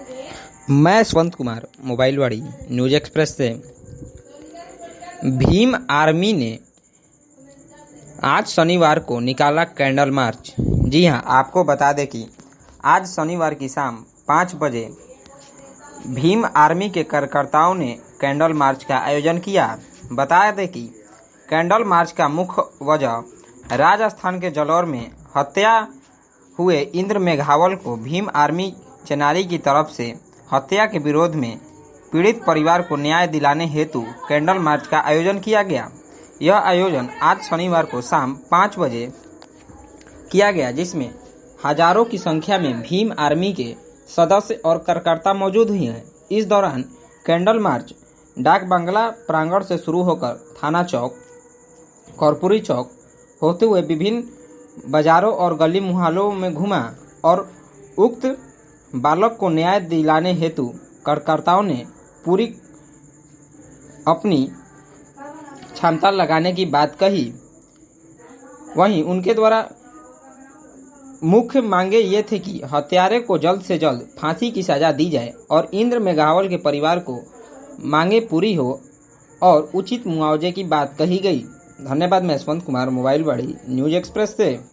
मैं यशवंत कुमार मोबाइलवाड़ी news express से। भीम आर्मी ने आज शनिवार को निकाला कैंडल मार्च। जी हां, आपको बता दें कि आज शनिवार की शाम 5 बजे भीम आर्मी के कार्यकर्ताओं ने कैंडल मार्च का आयोजन किया। बता दें कि कैंडल मार्च का मुख्य वजह राजस्थान के जालौर में हत्या हुए इंद्र मेघावल को भीम आर्मी चेनारी की तरफ से हत्या के विरोध में पीड़ित परिवार को न्याय दिलाने हेतु कैंडल मार्च का आयोजन किया गया। यह आयोजन आज शनिवार को शाम 5 बजे किया गया, जिसमें हजारों की संख्या में भीम आर्मी के सदस्य और कार्यकर्ता मौजूद हुए हैं। इस दौरान कैंडल मार्च डाक बंगला प्रांगण से शुरू होकर थाना चौक, कर्पूरी चौक होते हुए विभिन्न बाजारों और गली मुहल्लों में घूमा और उक्त बालक को न्याय दिलाने हेतु कार्यकर्ताओं ने पूरी अपनी क्षमता लगाने की बात कही। वहीं उनके द्वारा मुख्य मांगे ये थे कि हत्यारे को जल्द से जल्द फांसी की सजा दी जाए और इंद्र मेघावल के परिवार को मांगे पूरी हो और उचित मुआवजे की बात कही गई। धन्यवाद। मैं यशवंत कुमार मोबाइलवाड़ी न्यूज एक्सप्रेस से।